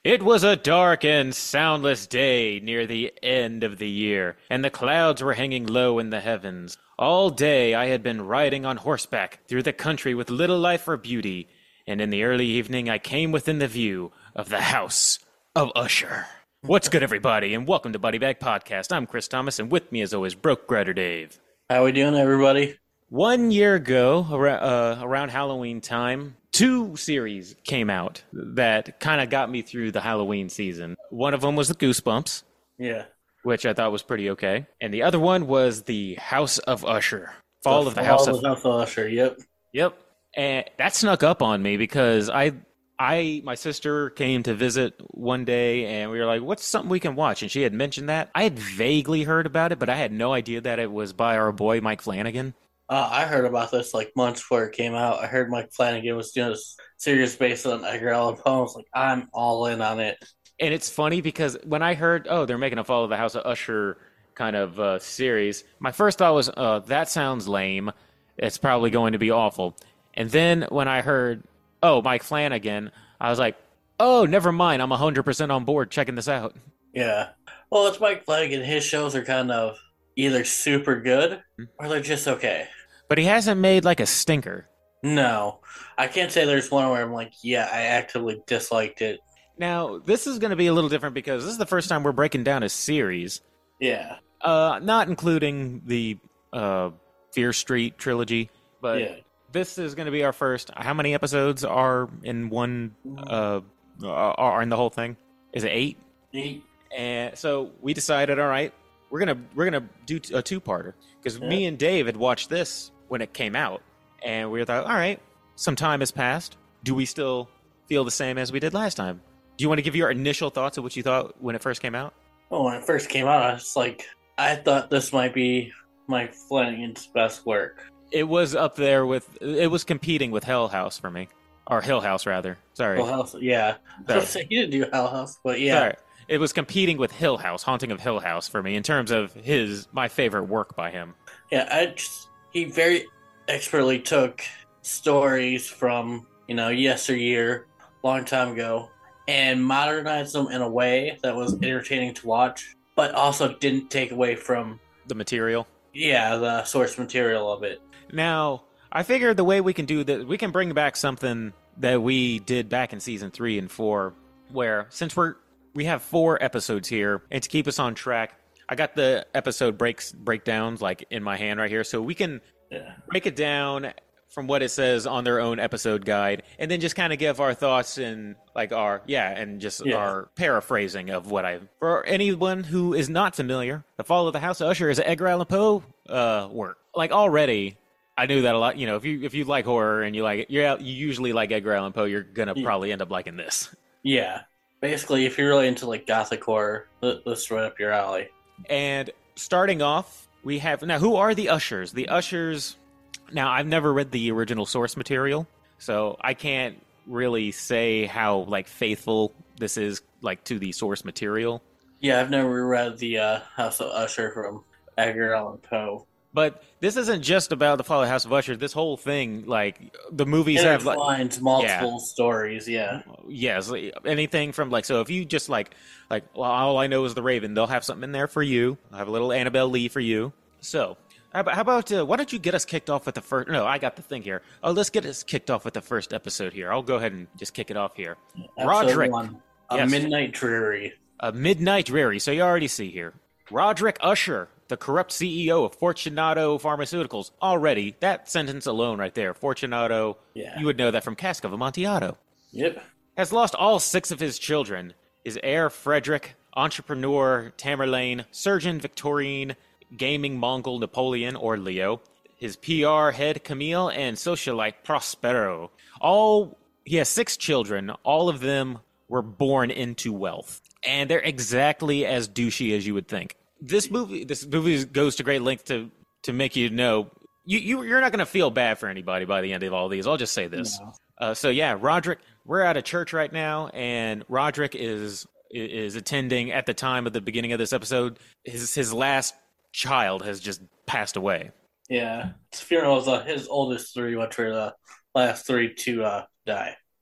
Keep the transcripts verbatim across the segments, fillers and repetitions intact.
It was a dark and soundless day near the end of the year, and the clouds were hanging low in the heavens. All day I had been riding on horseback through the country with little life or beauty, and in the early evening I came within the view of the house of Usher. What's good, everybody, and welcome to Buddy Bag Podcast. I'm Chris Thomas, and with me, as always, Broke Grider Dave. How we doing, everybody? One year ago, uh, around Halloween time, two series came out that kind of got me through the Halloween season. One of them was the Goosebumps, Yeah. which I thought was pretty okay. And the other one was the House of Usher. Fall of the House of... House of Usher, yep. Yep. And that snuck up on me because I... I, my sister came to visit one day and we were like, what's something we can watch? And she had mentioned that. I had vaguely heard about it, but I had no idea that it was by our boy Mike Flanagan. Uh, I heard about this like months before it came out. I heard Mike Flanagan was doing a series based on Edgar Allan Poe. I was like, I'm all in on it. And it's funny because when I heard, oh, they're making a Fall of the House of Usher kind of uh, series, my first thought was, uh, that sounds lame. It's probably going to be awful. And then when I heard, oh, Mike Flanagan, I was like, oh, never mind. I'm one hundred percent on board checking this out. Yeah. Well, it's Mike Flanagan. His shows are kind of either super good or they're just okay. But he hasn't made like a stinker. No. I can't say there's one where I'm like, yeah, I actively disliked it. Now, this is going to be a little different because this is the first time we're breaking down a series. Yeah. Uh, not including the uh, Fear Street trilogy, but... Yeah. This is going to be our first. How many episodes are in one? Uh, are in the whole thing? Is it eight? Eight. And so we decided, all right, we're gonna we're gonna do a two-parter because Yeah. me and Dave had watched this when it came out, and we thought, all right, some time has passed. Do we still feel the same as we did last time? Do you want to give your initial thoughts of what you thought when it first came out? Well, when it first came out, I was like, I thought this might be Mike Flanagan's best work. It was up there with. It was competing with Hell House for me, or Hill House rather. Sorry. Hell House, yeah. I was saying he didn't do Hell House, but yeah. Sorry. It was competing with Hill House, Haunting of Hill House for me in terms of his my favorite work by him. Yeah, I just, he very expertly took stories from, you know, yesteryear, long time ago, and modernized them in a way that was entertaining to watch, but also didn't take away from The material. yeah, the source material of it. Now, I figured the way we can do that, we can bring back something that we did back in season three and four, where since we're we have four episodes here, and to keep us on track, I got the episode breaks breakdowns like in my hand right here, so we can Yeah. break it down from what it says on their own episode guide, and then just kind of give our thoughts and like our yeah, and just Yeah. our paraphrasing of what I. For anyone who is not familiar, The Fall of the House of Usher is an Edgar Allan Poe uh, work. Like already, I knew that a lot. You know, if you if you like horror and you like you you usually like Edgar Allan Poe, you're gonna Yeah. probably end up liking this. Yeah. Basically, if you're really into like gothic horror, th- this is right up your alley. And starting off, we have now who are the Ushers? The Ushers. Now, I've never read the original source material, so I can't really say how like faithful this is like to the source material. Yeah, I've never read the uh, House of Usher from Edgar Allan Poe. But this isn't just about the Fall of the House of Usher. This whole thing, like the movies It have like finds multiple stories, yeah. yes, like, anything from like so if you just like like well, all I know is the Raven, they'll have something in there for you. I'll have a little Annabelle Lee for you. So how about, how about uh, why don't you get us kicked off with the first? No, I got the thing here. Oh, let's get us kicked off with the first episode here. I'll go ahead and just kick it off here. Episode Roderick, one, A Yes. Midnight Dreary. a midnight dreary. So you already see here, Roderick Usher, the corrupt C E O of Fortunato Pharmaceuticals. Already, that sentence alone right there, Fortunato. Yeah. You would know that from Cask of Amontillado. Yep. Has lost all six of his children. His heir, Frederick, entrepreneur Tamerlane, surgeon Victorine, gaming Mongol Napoleon or Leo, his P R head Camille, and socialite Prospero. All he has six children. All of them were born into wealth, and they're exactly as douchey as you would think. This movie, this movie goes to great length to to make you know you, you you're not going to feel bad for anybody by the end of all these. I'll just say this. No. Uh, so yeah, Roderick, we're at a church right now, and Roderick is is attending at the time of the beginning of this episode. His his last child has just passed away. Yeah. His funeral was uh, his oldest three, which were the last three to uh, die.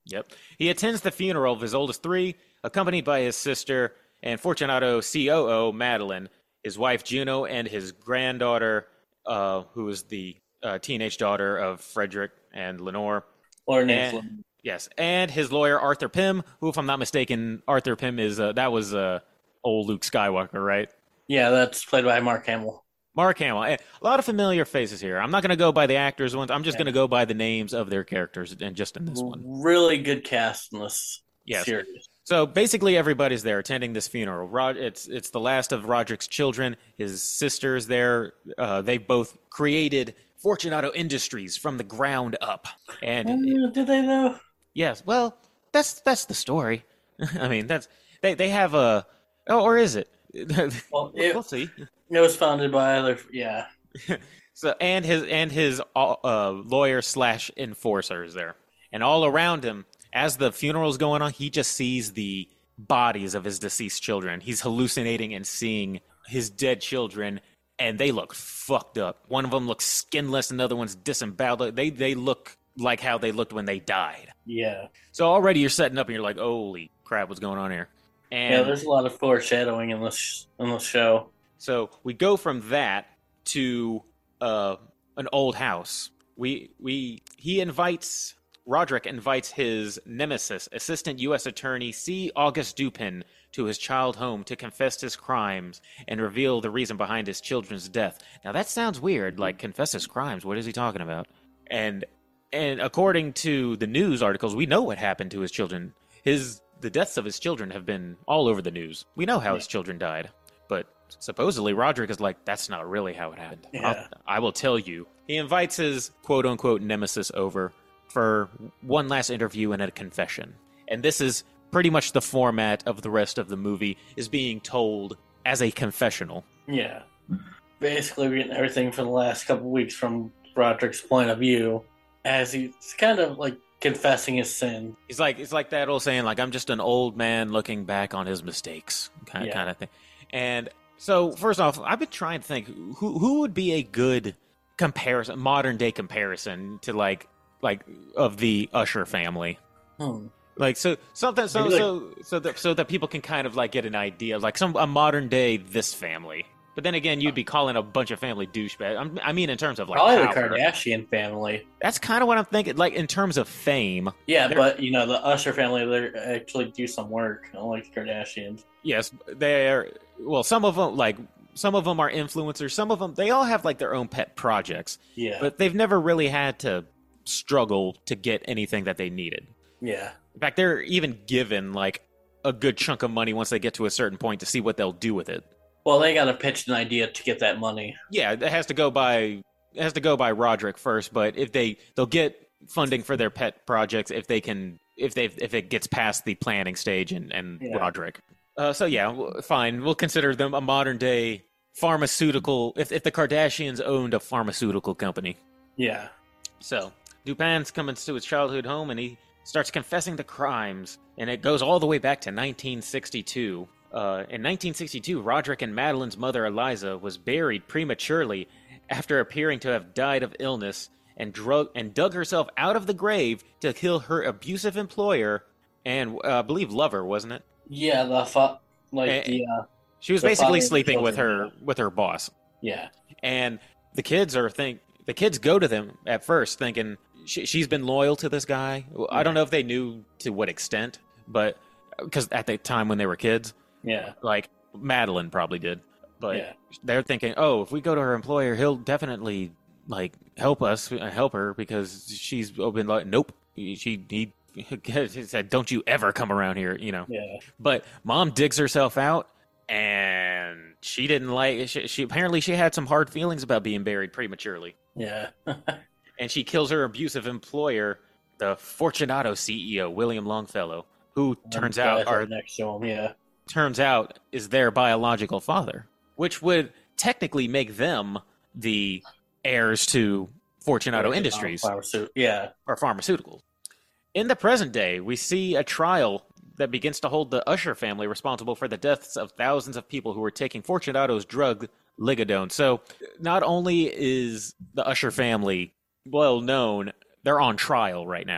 Yep. He attends the funeral of his oldest three, accompanied by his sister and Fortunato C O O, Madeline, his wife Juno, and his granddaughter, uh, who is the uh, teenage daughter of Frederick and Lenore. Or And, Nick. yes, and his lawyer Arthur Pym, who, if I'm not mistaken, Arthur Pym is uh, that was uh, old Luke Skywalker, right? Yeah, that's played by Mark Hamill. Mark Hamill. A lot of familiar faces here. I'm not going to go by the actors' ones. I'm just Yeah. going to go by the names of their characters, and just in this one. Really good cast in this Yes. series. So basically, everybody's there attending this funeral. Rod, it's it's the last of Roderick's children. His sister's there. Uh, they both created Fortunato Industries from the ground up. And Uh, did they though? yes, well, that's that's the story. I mean, that's they they have a. Oh, or is it? Well, it, we'll see. it was founded by other. Yeah, So and his and his uh, lawyer slash enforcer is there, and all around him as the funeral's going on, he just sees the bodies of his deceased children. He's hallucinating and seeing his dead children, and they look fucked up. One of them looks skinless, another one's disemboweled. They they look like how they looked when they died. yeah, So already you're setting up, and you're like, holy crap, what's going on here? And yeah. There's a lot of foreshadowing in this in this show. so we go from that to uh, an old house. We we he invites Roderick invites his nemesis, Assistant U S Attorney C. August Dupin, to his child home to confess his crimes and reveal the reason behind his children's death. Now that sounds weird, like confess his crimes. What is he talking about? And and according to the news articles, we know what happened to his children. His the deaths of his children have been all over the news. We know how his children died, but supposedly Roderick is like, that's not really how it happened. Yeah. I'll, I will tell you. He invites his quote-unquote nemesis over for one last interview and a confession. And this is pretty much the format of the rest of the movie, is being told as a confessional. Yeah, basically we're getting everything for the last couple of weeks from Roderick's point of view, as he's kind of like confessing his sin. He's like it's like that old saying, like, I'm just an old man looking back on his mistakes, kind of Yeah. kind of thing. And so, first off, I've been trying to think who who would be a good comparison, modern day comparison to like like of the Usher family. Hmm. Like so something so Maybe, like- so so that so that people can kind of like get an idea, like some a modern day this family. But then again, you'd be calling a bunch of family douchebags. I'm- I mean, in terms of like Probably the power. Kardashian family. That's kind of what I'm thinking. Like in terms of fame, Yeah, They're- but you know the Usher family, they actually do some work, unlike the Kardashians. yes, they're well. Some of them like some of them are influencers. Some of them they all have like their own pet projects, Yeah, but they've never really had to struggle to get anything that they needed. yeah, In fact, they're even given like a good chunk of money once they get to a certain point to see what they'll do with it. Well, they got to pitch an idea to get that money. Yeah, it has to go by it has to go by Roderick first, but if they they'll get funding for their pet projects if they can if they if it gets past the planning stage and and Yeah. Roderick. Uh, so yeah, w- fine. We'll consider them a modern day pharmaceutical. If if the Kardashians owned a pharmaceutical company, Yeah, so Dupin's coming to his childhood home and he starts confessing the crimes, and it goes all the way back to nineteen sixty-two. Uh, in nineteen sixty-two, Roderick and Madeline's mother, Eliza, was buried prematurely after appearing to have died of illness and, drug- and dug herself out of the grave to kill her abusive employer and, uh, I believe, lover, wasn't it? yeah. The fa- like Eh, the uh, She was The basically father of the sleeping with her children, with her boss. yeah, And the kids are think the kids go to them at first thinking she, she's been loyal to this guy. I don't know if they knew to what extent, but because at the time when they were kids, yeah, like Madeline probably did. But Yeah. they're thinking, oh, if we go to her employer, he'll definitely like help us, uh, help her because she's been like, nope. She he, he said, don't you ever come around here, you know. yeah, But mom digs herself out, and she didn't like. She, she apparently she had some hard feelings about being buried prematurely, yeah. and she kills her abusive employer, the Fortunato C E O, William Longfellow, who turns Guys out are right next to him. Yeah, turns out is their biological father, which would technically make them the heirs to Fortunato Industries Pharmaceut- Yeah, or pharmaceuticals. In the present day, we see a trial that begins to hold the Usher family responsible for the deaths of thousands of people who were taking Fortunato's drug Ligadone. So not only is the Usher family well known, they're on trial right now.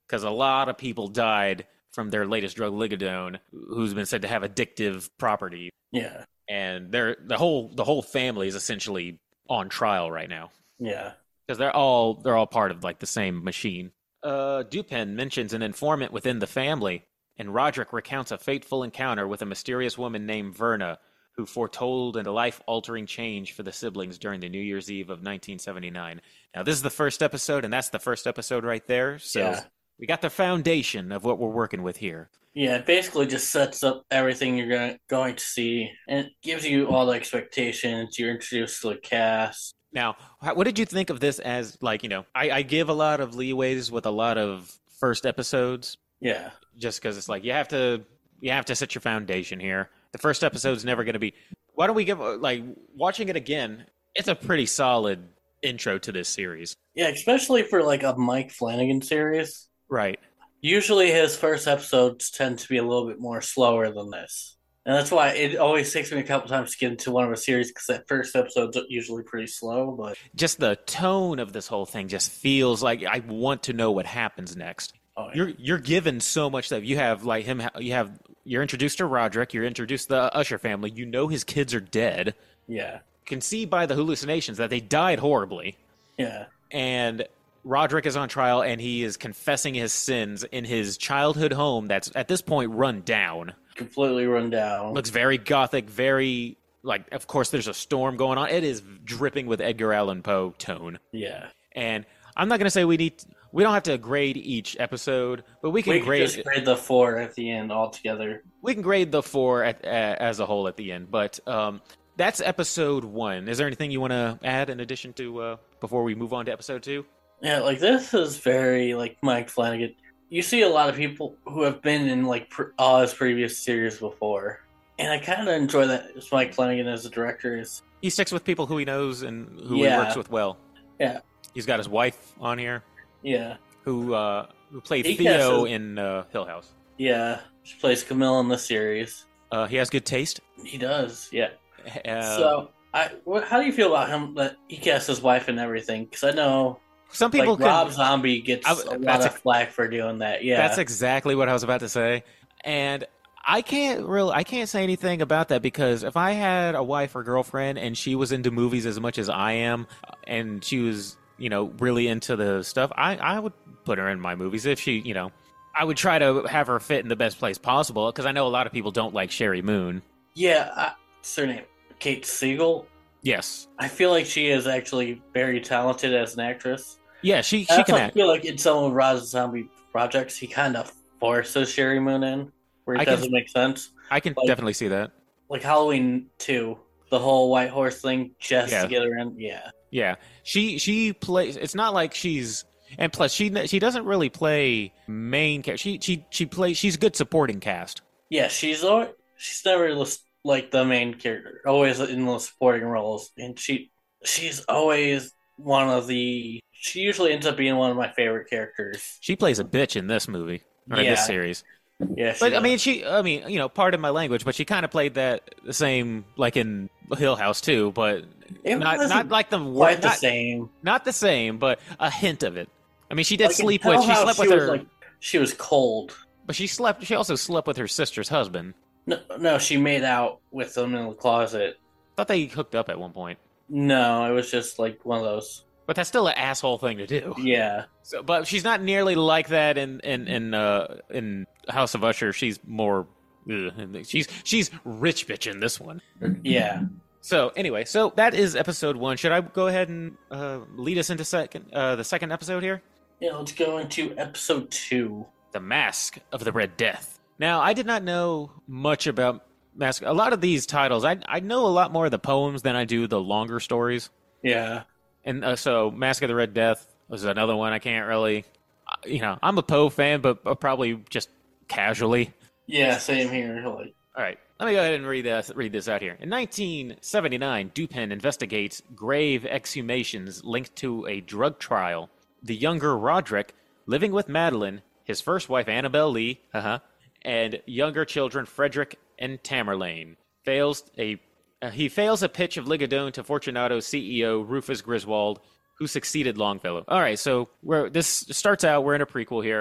because a lot of people died from their latest drug, Ligadone, who's been said to have addictive property. Yeah. And they're the whole the whole family is essentially on trial right now. Yeah. Because they're all they're all part of like the same machine. Uh, Dupin mentions an informant within the family, and Roderick recounts a fateful encounter with a mysterious woman named Verna, who foretold a life-altering change for the siblings during the New Year's Eve of nineteen seventy-nine. Now, this is the first episode, and that's the first episode right there. So Yeah. we got the foundation of what we're working with here. Yeah, it basically just sets up everything you're going going to see, and it gives you all the expectations. You're introduced to the cast. Now, how- what did you think of this as, like, you know, I, I give a lot of leeways with a lot of first episodes, Yeah. just because it's like you have to you have to set your foundation here. The first episode's never going to be. Why don't we give like watching it again? It's a pretty solid intro to this series, Yeah, especially for like a Mike Flanagan series. right? Usually his first episodes tend to be a little bit more slower than this. And that's why it always takes me a couple times to get into one of a series, because that first episode's usually pretty slow. But Just the tone of this whole thing just feels like I want to know what happens next. oh, yeah. You're you're given so much stuff. You have like him. You have you're introduced to Roderick. You're introduced to the Usher family. You know his kids are dead. yeah, You can see by the hallucinations that they died horribly. yeah, And Roderick is on trial, and he is confessing his sins in his childhood home that's at this point run down. completely run down. Looks very gothic, very like. Of course, there's a storm going on. It is dripping with Edgar Allan Poe tone. Yeah, And I'm not going to say we need. We don't have to grade each episode, but we can we can grade. just grade the four at the end altogether. We can grade the four at, uh, as a whole at the end. But um, that's episode one. Is there anything you want to add in addition to uh, before we move on to episode two? Yeah, like this is very like Mike Flanagan. You see a lot of people who have been in like pr- all his previous series before, and I kind of enjoy that. It's Mike Flanagan as a director is. He sticks with people who he knows and who Yeah. he works with well. Yeah. He's got his wife on here, Yeah, who uh, who played He Theo has- in uh, Hill House. yeah. She plays Camille in the series. Uh, he has good taste. He does. Yeah. Uh, So, I what, how do you feel about him that he cast his wife and everything? Because I know some people like can, Rob Zombie gets I- a lot that's of a- flack for doing that. Yeah, That's exactly what I was about to say, and I can't really, I can't say anything about that because if I had a wife or girlfriend and she was into movies as much as I am, and she was, you know, really into the stuff, I, I would put her in my movies if she, you know, I would try to have her fit in the best place possible because I know a lot of people don't like Sherry Moon. yeah. I, what's her name? Kate Siegel. Yes, I feel like she is actually very talented as an actress. yeah, she she I can also act. feel like in some of Rob Zombie projects, he kind of forces Sherry Moon in, where it I can- doesn't make sense. I can like- definitely see that. Like Halloween two, the whole White Horse thing, just Yeah. to get her in. Yeah, Yeah, she she plays. It's not like she's and plus she she doesn't really play main character. She she she plays. She's good supporting cast. yeah. She's always, she's never lis- like the main character, always in the supporting roles, and she she's always one of the. She usually ends up being one of my favorite characters. She plays a bitch in this movie or in Yeah. this series. Yeah, she But I does. mean, she I mean, you know, pardon my language, but she kind of played that the same like in Hill House too, but It not wasn't not like the quite word, the not, same. not the same, but a hint of it. I mean, she did Like, in sleep with. Hell She House, slept with she was, her, like, she was cold. but she slept. She also slept with her sister's husband. No, no, she made out with them in the closet. Thought they hooked up at one point, No, it was just like one of those. but that's still an asshole thing to do. Yeah, So, but she's not nearly like that in in in uh, in House of Usher. She's more. Ugh, she's she's rich bitch in this one. yeah. So anyway, so that is episode one. Should I go ahead and uh, lead us into second uh, the second episode here? Yeah, let's go into episode two. The Mask of the Red Death. Now, I did not know much about Mask. A lot of these titles, I I know a lot more of the poems than I do the longer stories. Yeah, And uh, so, Mask of the Red Death was another one I can't really. uh, You know, I'm a Poe fan, but uh, probably just casually. yeah, same here. Like, All right, let me go ahead and read this, read this out here. In nineteen seventy-nine, Dupin investigates grave exhumations linked to a drug trial. The younger Roderick, living with Madeline, his first wife Annabelle Lee, uh-huh, and younger children Frederick and Tamerlane, fails a uh, he fails a pitch of Ligadone to Fortunato's C E O Rufus Griswold, who succeeded Longfellow. All right, so we're, this starts out. We're in a prequel here.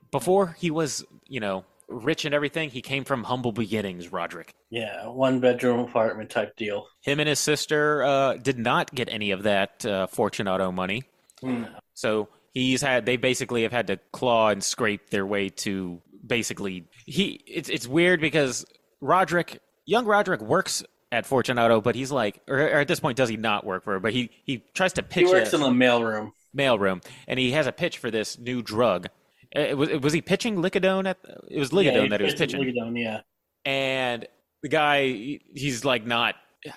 before he was, you know, rich and everything, he came from humble beginnings, Roderick. Yeah, one bedroom apartment type deal. Him and his sister uh, did not get any of that uh, Fortunato money. No. So he's had, they basically have had to claw and scrape their way to basically, he, it's, it's weird because Roderick, young Roderick works at Fortunato, but he's like, or, or at this point, does he not work for her? But he, he tries to pitch He works a in the mailroom. mailroom, and he has a pitch for this new drug. It was, was he pitching Ligadone? At, it was Ligadone yeah, that he was pitching. Ligadone, yeah. And the guy, he's like not,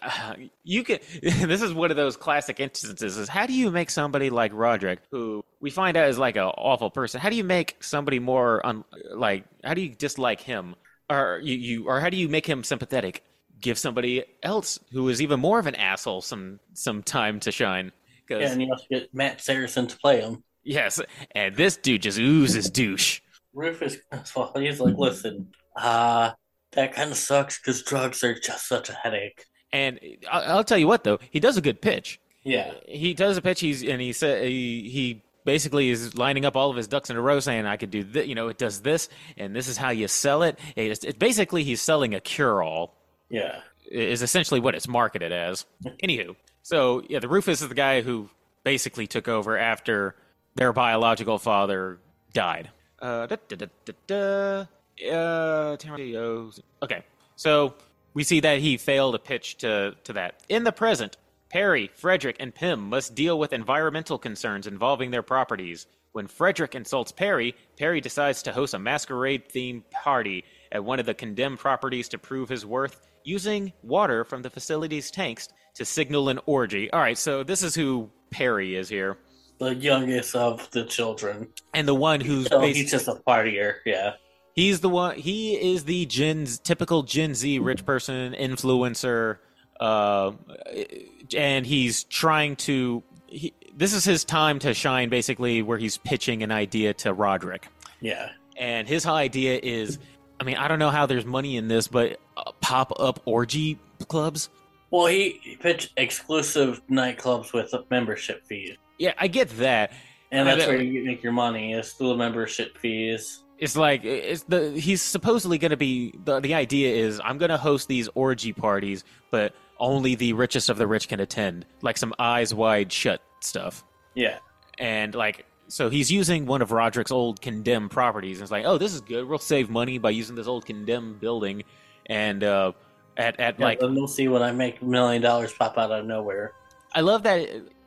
you can, this is one of those classic instances, is how do you make somebody like Roderick, who we find out is like an awful person, how do you make somebody more, un, like, how do you dislike him? Or you, you, or how do you make him sympathetic? Give somebody else who is even more of an asshole some some time to shine. Yeah, and you also get Matt Saracen to play him. Yes, and this dude just oozes douche. Rufus, well, he's like, listen, uh, that kind of sucks because drugs are just such a headache. And I'll tell you what, though, he does a good pitch. Yeah, he does a pitch. He's and he said he he basically is lining up all of his ducks in a row, saying, "I could do this. You know, it does this, and this is how you sell it." It's, it's basically he's selling a cure-all. Yeah, is essentially what it's marketed as. Anywho, so yeah, the Rufus is the guy who basically took over after their biological father died. Uh, da, da, da, da, da, uh, okay, so we see that he failed a pitch to, to that. In the present, Perry, Frederick, and Pym must deal with environmental concerns involving their properties. When Frederick insults Perry, Perry decides to host a masquerade-themed party at one of the condemned properties to prove his worth, using water from the facility's tanks to signal an orgy. All right, so this is who Perry is here. The youngest of the children. And the one who's... So he's just a partier, yeah. He's the one... He is the Gen, typical Gen Z rich person, influencer, uh, and he's trying to... He, this is his time to shine, basically, where he's pitching an idea to Roderick. Yeah. And his idea is... I mean, I don't know how there's money in this, but uh, pop-up orgy clubs? Well, he, he pitched exclusive nightclubs with membership fees. Yeah, I get that. And that's where you make your money, is through the membership fees. It's like, it's the he's supposedly going to be, the, the idea is, I'm going to host these orgy parties, but only the richest of the rich can attend. Like some eyes wide shut stuff. Yeah. And like... So he's using one of Roderick's old condemned properties, and it's like, oh, this is good. We'll save money by using this old condemned building, and uh, at at yeah, like, and we'll see when I make a million dollars pop out of nowhere. I love that.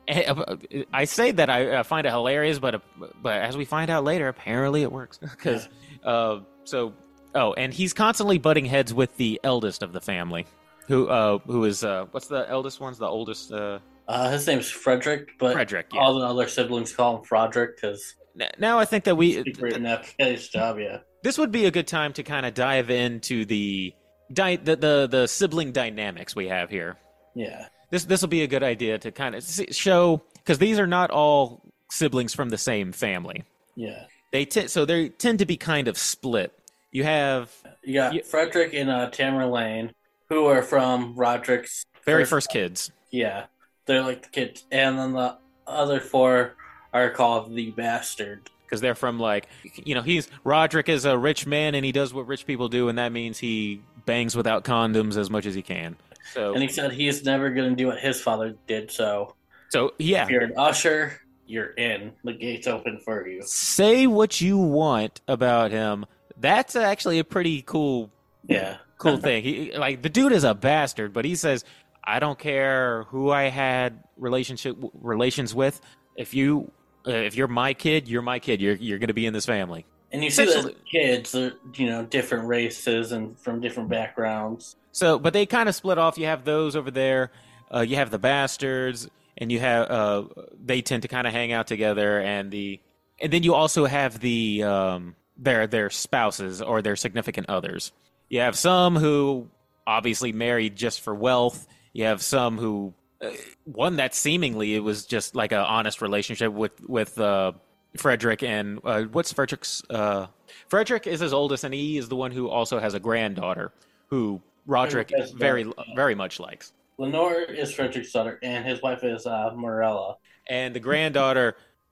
I say that I find it hilarious, but but as we find out later, apparently it works because yeah. uh, so oh, and he's constantly butting heads with the eldest of the family, who uh, who is uh, what's the eldest one's the oldest. Uh, Uh, his name's Frederick, but Frederick, yeah. all the other siblings call him Froderick because now I think that we in that his job, yeah. This would be a good time to kind of dive into the, di- the the the sibling dynamics we have here. Yeah, this this will be a good idea to kind of show, because these are not all siblings from the same family. Yeah, they t- so they tend to be kind of split. You have you got you, Frederick and uh, Tamerlane, who are from Roderick's very first, first kids. Yeah. They're like the kids, and then the other four are called the bastard. Because they're from, like, you know, he's, Roderick is a rich man, and he does what rich people do, and that means he bangs without condoms as much as he can. So, and he said he's never going to do what his father did, so... So, yeah. If you're an usher, you're in. The gate's open for you. Say what you want about him. That's actually a pretty cool... Yeah. cool thing. He, like, the dude is a bastard, but he says... I don't care who I had relationship relations with. If you, uh, if you're my kid, you're my kid. You're you're going to be in this family. And you see that kids are, you know, different races and from different backgrounds. So, but they kind of split off. You have those over there. Uh, you have the bastards, and you have uh, they tend to kind of hang out together. And the and then you also have the um, their their spouses or their significant others. You have some who obviously married just for wealth. You have some who, uh, one that seemingly it was just like an honest relationship with with uh, Frederick and uh, what's Frederick's? Uh, Frederick is his oldest, and he is the one who also has a granddaughter who Roderick very very much likes. Lenore is Frederick's daughter, and his wife is uh, Morella. And the granddaughter,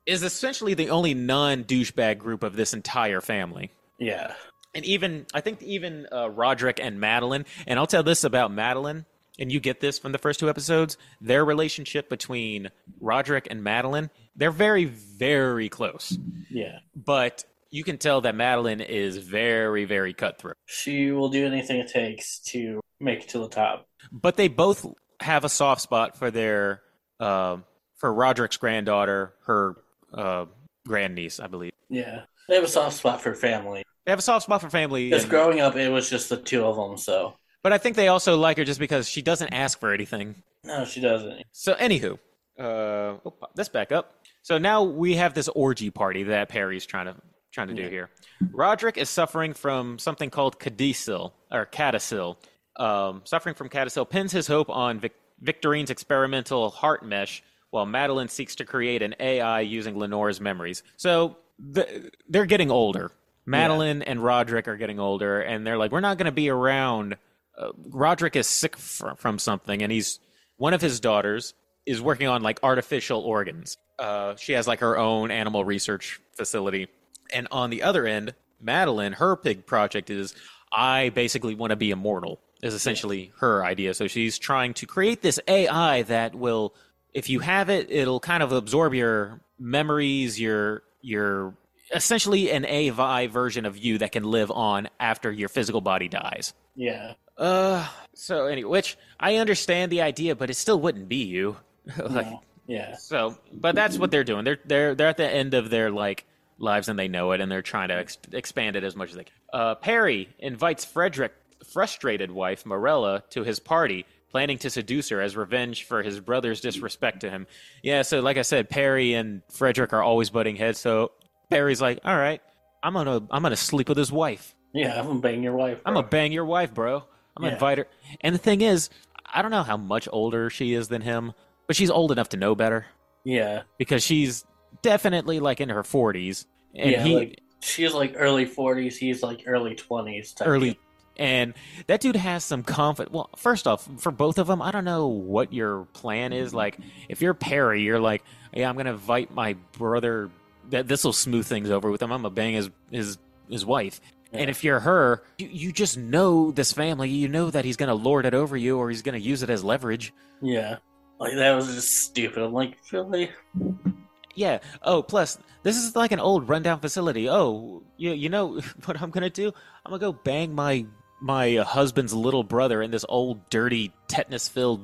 is essentially the only non-douchebag group of this entire family. Yeah. And even, I think even uh, Roderick and Madeline, and I'll tell this about Madeline, and you get this from the first two episodes, their relationship between Roderick and Madeline, they're very, very close. Yeah. But you can tell that Madeline is very, very cutthroat. She will do anything it takes to make it to the top. But they both have a soft spot for their, uh, for Roderick's granddaughter, her uh, grandniece, I believe. Yeah. They have a soft spot for family. They have a soft spot for family. Because and- growing up, it was just the two of them, so. But I think they also like her just because she doesn't ask for anything. No, she doesn't. So, anywho, uh, oh, let's back up. So now we have this orgy party that Perry's trying to trying to do Yeah. here. Roderick is suffering from something called Cadisil, or Cadisil. Um, suffering from Cadisil pins his hope on Vic- Victorine's experimental heart mesh, while Madeline seeks to create an A I using Lenore's memories. So the, they're getting older. Madeline yeah. and Roderick are getting older, and they're like, we're not going to be around. Uh, Roderick is sick fr- from something, and he's one of his daughters is working on like artificial organs. Uh, she has like her own animal research facility. And on the other end, Madeline, her big project is, I basically want to be immortal, is essentially her idea. So she's trying to create this A I that will, if you have it, it'll kind of absorb your memories, your, your essentially an A I version of you that can live on after your physical body dies. Yeah. Uh, so anyway, which I understand the idea, but it still wouldn't be you. like, No. Yeah. So, but that's what they're doing. They're, they're, they're at the end of their, like, lives and they know it, and they're trying to ex- expand it as much as they can. Uh, Perry invites Frederick's frustrated wife, Morella, to his party, planning to seduce her as revenge for his brother's disrespect to him. Yeah, so like I said, Perry and Frederick are always butting heads, so Perry's like, all right, I'm gonna I'm gonna sleep with his wife. Yeah, I'm gonna bang your wife, bro. I'm gonna bang your wife, bro. I'm gonna Yeah. invite her. And the thing is, I don't know how much older she is than him, but she's old enough to know better. Yeah. Because she's definitely like in her forties. And yeah, he like, she's like early forties, he's like early twenties. Type early of- and that dude has some confidence. Well, first off, for both of them, I don't know what your plan is. Like, if you're Perry, you're like, yeah, I'm gonna invite my brother. That this will smooth things over with him. I'm gonna bang his his his wife. Yeah. And if you're her, you, you just know this family. You know that he's gonna lord it over you, or he's gonna use it as leverage. Yeah. Like, that was just stupid. I'm like, really? Yeah. Oh, plus, this is like an old rundown facility. Oh, you, you know what I'm going to do? I'm going to go bang my my uh, husband's little brother in this old, dirty, tetanus-filled,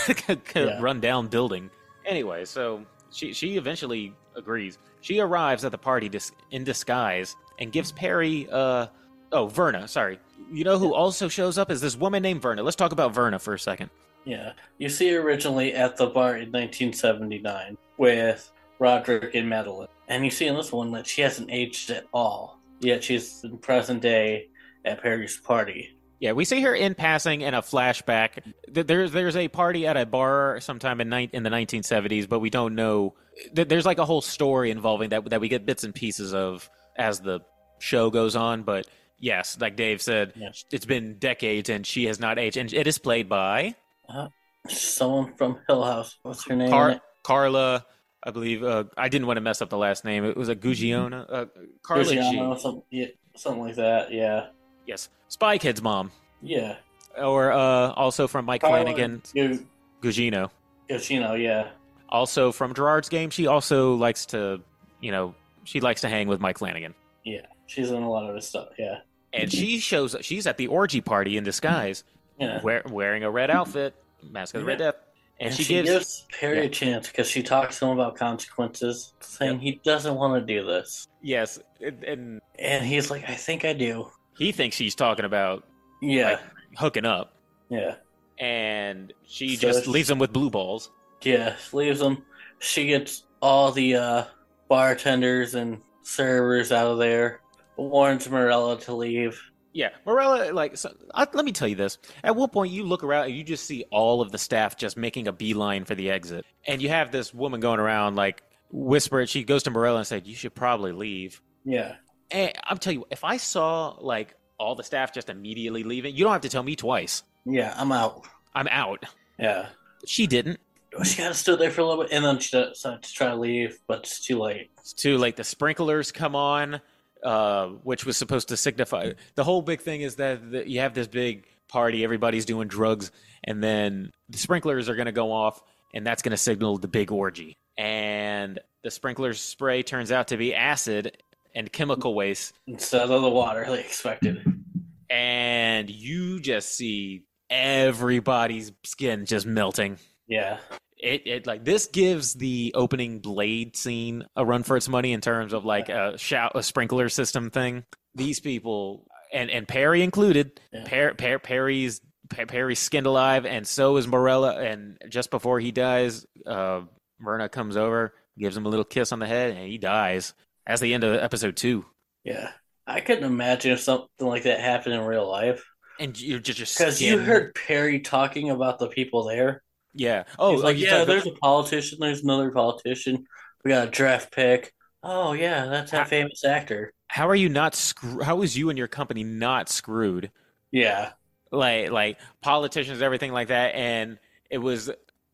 Yeah. rundown building. Anyway, so she, she eventually agrees. She arrives at the party dis- in disguise and gives Perry... Uh, oh, Verna, sorry. You know who also shows up is this woman named Verna. Let's talk about Verna for a second. Yeah. You see her originally at the bar in nineteen seventy-nine with Roderick and Madeline. And you see in this one that she hasn't aged at all. Yet she's in present day at Perry's party. Yeah, we see her in passing in a flashback. Th- There's there's a party at a bar sometime in ni- in the nineteen seventies, but we don't know. th- There's like a whole story involving that that we get bits and pieces of as the show goes on. But yes, like Dave said, Yeah. it's been decades and she has not aged. And it is played by Uh, someone from Hill House. What's her name? Car- Carla, I believe. Uh, I didn't want to mess up the last name. It was a Gugiona. Uh, Carla Luciano, G. something, yeah, something like that. Yeah. Yes, Spy Kids' mom, Yeah. or uh, also from Mike Carla Flanagan, Gu- Gugino. Yoshino, yeah. Also from Gerard's Game, she also likes to, you know, she likes to hang with Mike Flanagan. Yeah. She's in a lot of his stuff, yeah. And she shows she's at the orgy party in disguise, Yeah. wear, wearing a red outfit, Mask of the Red Yeah. Death. And, And she, she, gives, gives, Perry yeah. a chance because she talks to him about consequences, saying he doesn't want to do this. yes, and, and And he's like, I think I do. he thinks she's talking about Yeah. like hooking up, yeah. and she So just she- leaves him with blue balls. Yeah. Leaves him. She gets all the uh, bartenders and servers out of there, warns Morella to leave. Yeah, Morella, like, so, I, let me tell you this. At one point, you look around and you just see all of the staff just making a beeline for the exit. And you have this woman going around, like, whisper. She goes to Morella and said, you should probably leave. Yeah. And I'm telling you, if I saw, like, all the staff just immediately leaving, you don't have to tell me twice. Yeah, I'm out. I'm out. Yeah. She didn't. she kind of stood there for a little bit, and then she decided to try to leave, but it's too late. It's too late. The sprinklers come on, uh, which was supposed to signify the whole big thing is that the, you have this big party, everybody's doing drugs, and then the sprinklers are going to go off, and that's going to signal the big orgy. And the sprinklers spray turns out to be acid and chemical waste instead of the water they expected. And you just see everybody's skin just melting. Yeah. It it like this gives the opening Blade scene a run for its money in terms of like a shout a sprinkler system thing. These people and, and Perry included. Yeah. Per, per, Perry's per, Perry's skinned alive, and so is Morella. And just before he dies, uh, Myrna comes over, gives him a little kiss on the head, and he dies. That's the end of episode two. Yeah, I couldn't imagine if something like that happened in real life. And you're just because you heard Perry talking about the people there. Yeah. Oh, He's like, oh, yeah. There's about... a politician. There's another politician. We got a draft pick. Oh yeah, that's that famous actor. How are you not screwed? How is you and your company not screwed? Yeah. Like like politicians, everything like that, and it was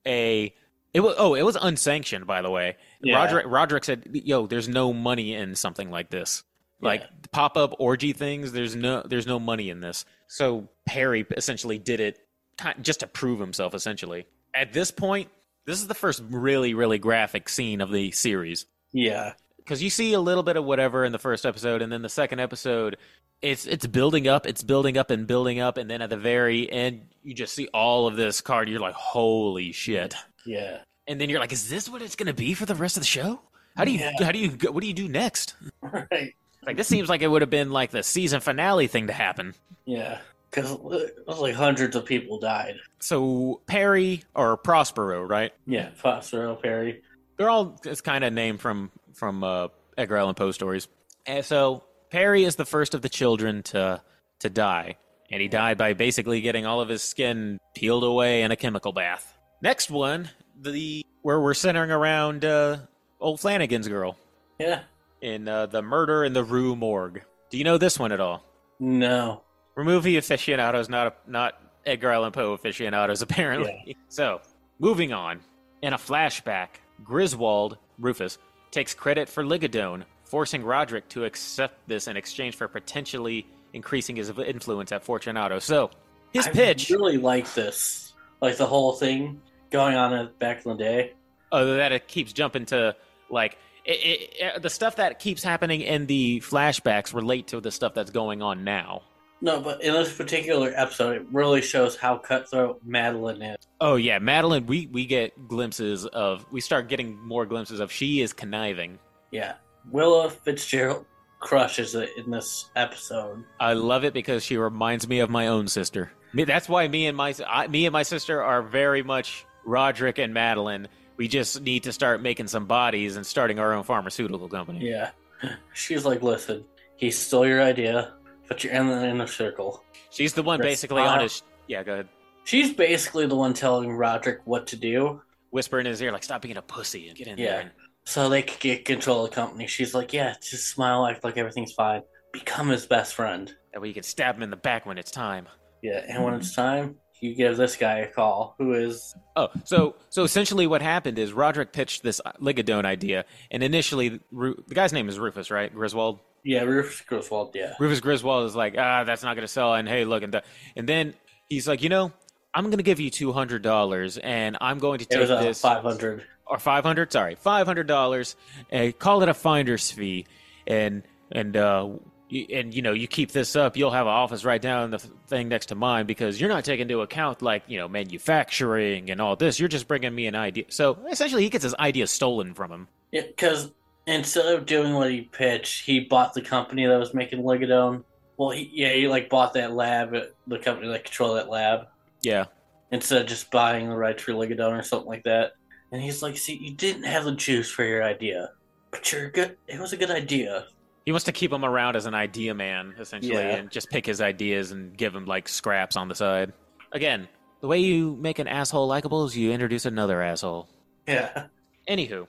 a it was oh it was unsanctioned, by the way. Yeah. Roderick Roderick said, "Yo, there's no money in something like this. Like yeah. pop up orgy things. There's no there's no money in this." So Perry essentially did it just to prove himself. Essentially, at this point, this is the first really really graphic scene of the series. Yeah. Because you see a little bit of whatever in the first episode, and then the second episode, it's it's building up, it's building up and building up, and then at the very end, you just see all of this card. You're like, holy shit! Yeah. And then you're like, is this what it's going to be for the rest of the show? How do you yeah. how do you what do you do next? Right. Like this seems like it would have been like the season finale thing to happen. Yeah. Because it was like hundreds of people died. So Perry or Prospero, right? Yeah, Prospero, Perry. They're all it's kind of named from from uh, Edgar Allan Poe stories. And so Perry is the first of the children to to die, and he died by basically getting all of his skin peeled away in a chemical bath. Next one, the where we're centering around uh, old Flanagan's girl. Yeah. In uh, the Murder in the Rue Morgue. Do you know this one at all? No. We're movie aficionados, not a, not Edgar Allan Poe aficionados, apparently. Yeah. So, moving on. In a flashback, Griswold, Rufus, takes credit for Ligadone, forcing Roderick to accept this in exchange for potentially increasing his influence at Fortunato. So, his I pitch... I really like this. Like, the whole thing going on back in the day. Oh, that it keeps jumping to, like... It, it, it, the stuff that keeps happening in the flashbacks relate to the stuff that's going on now. No, but in this particular episode, it really shows how cutthroat Madeline is. Oh, yeah. Madeline, we, we get glimpses of... We start getting more glimpses of she is conniving. Yeah. Willa Fitzgerald crushes it in this episode. I love it because she reminds me of my own sister. That's why me and my, I, me and my sister are very much Roderick and Madeline. We just need to start making some bodies and starting our own pharmaceutical company. Yeah. She's like, listen, he stole your idea, but you're in the inner circle. She's the one Chris, basically uh, on his... Yeah, go ahead. She's basically the one telling Roderick what to do. Whisper in his ear, like, stop being a pussy and get in yeah. there. And... So they could get control of the company. She's like, yeah, just smile, act like everything's fine. Become his best friend. That way you can stab him in the back when it's time. Yeah, and when it's time... You give this guy a call, who is... Oh, so so essentially what happened is Roderick pitched this Ligadone idea, and initially, Ru- the guy's name is Rufus, right? Griswold? Yeah, Rufus Griswold, yeah. Rufus Griswold is like, ah, that's not going to sell, and hey, look, and, the, and then he's like, you know, I'm going to give you two hundred dollars, and I'm going to take it was, uh, this... five hundred dollars. Or five hundred dollars, sorry, five hundred dollars, and call it a finder's fee, and, and, uh... And, you know, you keep this up, you'll have an office right down the thing next to mine because you're not taking into account, like, you know, manufacturing and all this. You're just bringing me an idea. So, essentially, he gets his idea stolen from him. Yeah, because instead of doing what he pitched, he bought the company that was making Ligadone. Well, he, yeah, he, like, bought that lab, the company that controlled that lab. Yeah. Instead of just buying the rights for Ligadone or something like that. And he's like, see, you didn't have the juice for your idea. But you're good. It was a good idea. He wants to keep him around as an idea man, essentially, yeah. and just pick his ideas and give him, like, scraps on the side. Again, the way you make an asshole likable is you introduce another asshole. Yeah. Anywho.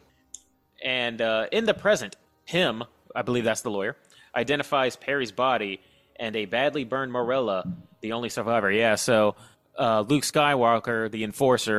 And uh, in the present, him, I believe that's the lawyer, identifies Perry's body and a badly burned Morella, the only survivor. Yeah, so uh, Luke Skywalker, the enforcer,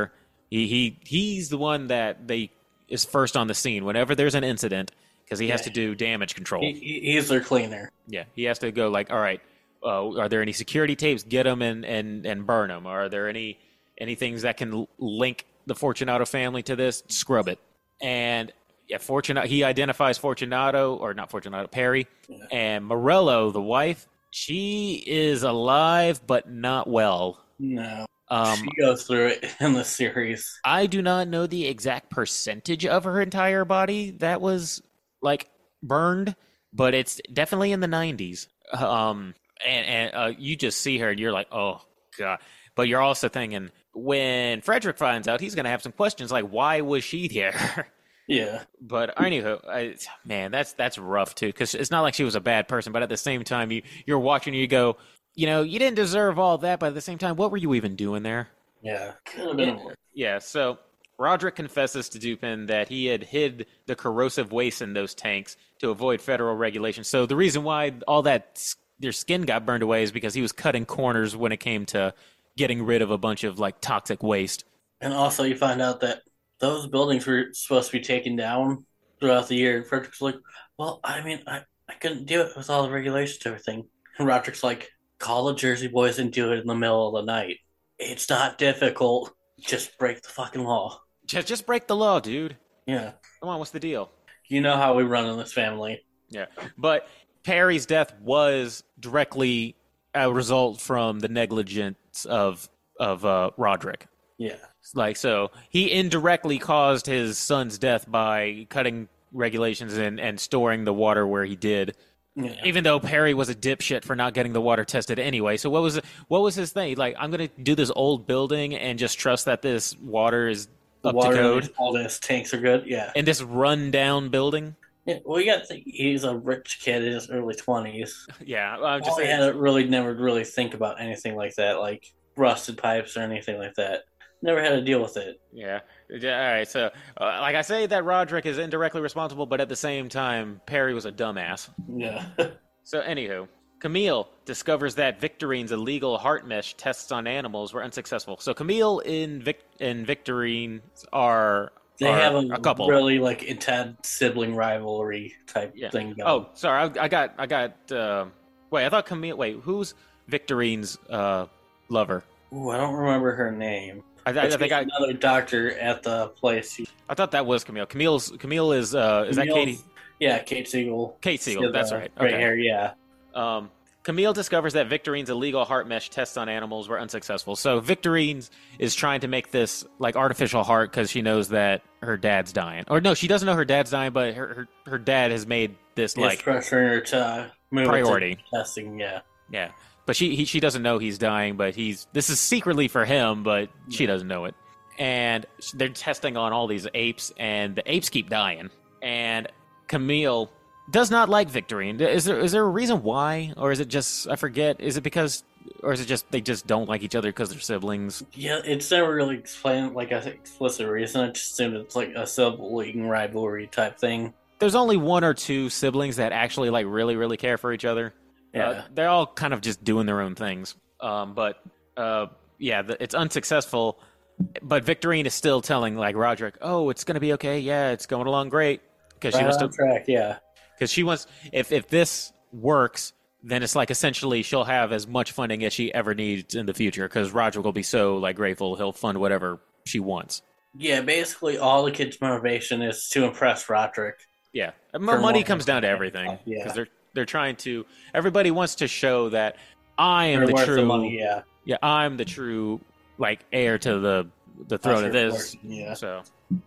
He he he's the one that they is first on the scene whenever there's an incident because he has Yeah. to do damage control. He, he- he's their cleaner. Yeah, he has to go like, all right, uh, are there any security tapes? Get them and and and burn them. Are there any any things that can l- link the Fortunato family to this? Scrub it. And yeah, Fortunato. He identifies Fortunato or not Fortunato Perry Yeah. and Morello, the wife. She is alive but not well. No. Um, She goes through it in the series. I do not know the exact percentage of her entire body that was like burned, but it's definitely in the nineties. Um, and and uh, you just see her, and you're like, oh god. But you're also thinking when Frederick finds out, he's gonna have some questions like, why was she there? Yeah. But anywho, I, man, that's that's rough too, because it's not like she was a bad person, but at the same time, you you're watching, you go, you know, you didn't deserve all that, but at the same time, what were you even doing there? Yeah. Could have been worse. Yeah, so Roderick confesses to Dupin that he had hid the corrosive waste in those tanks to avoid federal regulation. So the reason why all that their skin got burned away is because he was cutting corners when it came to getting rid of a bunch of like toxic waste. And also, you find out that those buildings were supposed to be taken down throughout the year. And Frederick's like, well, I mean, I, I couldn't do it with all the regulations and everything. And Roderick's like, call the Jersey Boys and do it in the middle of the night. It's not difficult. Just break the fucking law. Just just break the law, dude. Yeah. Come on, what's the deal? You know how we run in this family. Yeah, but Perry's death was directly a result from the negligence of of uh, Roderick. Yeah. Like, so he indirectly caused his son's death by cutting regulations and, and storing the water where he did. Yeah. Even though Perry was a dipshit for not getting the water tested anyway. So what was what was his thing? Like, I'm gonna do this old building and just trust that this water is The up water to code. and all his tanks are good. Yeah. In this run-down building. Yeah, well, you got to think he's a rich kid in his early twenties. Yeah, I'm just All he saying. had to really never really think about anything like that, like rusted pipes or anything like that. Never had to deal with it. Yeah. Yeah, all right. So, uh, like I say, that Roderick is indirectly responsible, but at the same time, Perry was a dumbass. Yeah. So, anywho, Camille discovers that Victorine's illegal heart mesh tests on animals were unsuccessful. So, Camille and, Vic- and Victorine are, They are have a, a couple. really like intense sibling rivalry type Yeah. thing going. Oh, sorry. I, I got. I got. Uh, wait, I thought Camille. Wait, who's Victorine's uh, lover? Ooh, I don't remember her name. I, I, I think I. another doctor at the place. I thought that was Camille. Camille's. Camille is. Uh, is that Camille's- Katie? Yeah, Kate Siegel. Kate Siegel. She has, That's uh, right. Gray Okay. hair. Yeah. Um, Camille discovers that Victorine's illegal heart mesh tests on animals were unsuccessful. So Victorine's is trying to make this like artificial heart because she knows that her dad's dying. Or no, she doesn't know her dad's dying, but her her, her dad has made this Like like pressuring her to move priority. it to testing. Yeah. yeah. But she he, she doesn't know he's dying, but he's this is secretly for him, but she doesn't know it. And they're testing on all these apes, and the apes keep dying. And Camille does not like Victorine. Is there is there a reason why, or is it just I forget? Is it because, or is it just they just don't like each other because they're siblings? Yeah, it's never really explained like a explicit reason. I just assumed it's like a sibling rivalry type thing. There's only one or two siblings that actually like really really care for each other. Yeah. Uh, they're all kind of just doing their own things. Um, but uh, yeah, the, it's unsuccessful. But Victorine is still telling like Roderick, "Oh, it's gonna be okay. Yeah, it's going along great." Because she Right wants on to, track. Yeah. because she wants if if this works, then it's like essentially she'll have as much funding as she ever needs in the future. Because Roderick will be so like grateful, he'll fund whatever she wants. Yeah, basically all the kids' motivation is to impress Roderick. Yeah, For money money. comes down to everything. Yeah. because they're they're trying to. Everybody wants to show that I am They're the worth true. the money, yeah. Yeah, I'm the true like heir to the the throne of this. Yeah. So,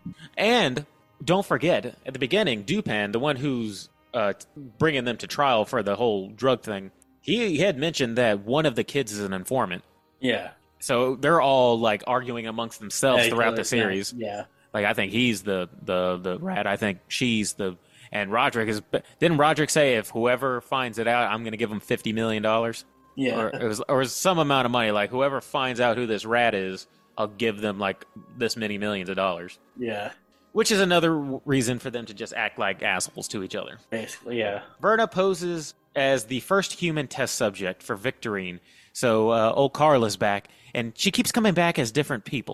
and don't forget at the beginning, Dupin, the one who's uh, bringing them to trial for the whole drug thing, he, he had mentioned that one of the kids is an informant. Yeah. So they're all like arguing amongst themselves Yeah, throughout yeah, the series. Yeah. Like I think he's the the the rat. I think she's the and Roderick is. Didn't Roderick say if whoever finds it out, I'm going to give him fifty million dollars? Yeah. Or it was or it was some amount of money. Like whoever finds out who this rat is, I'll give them like this many millions of dollars. Yeah. Which is another w- reason for them to just act like assholes to each other. Basically, yeah. Verna poses as the first human test subject for Victorine. So uh, old Carl is back, and she keeps coming back as different people.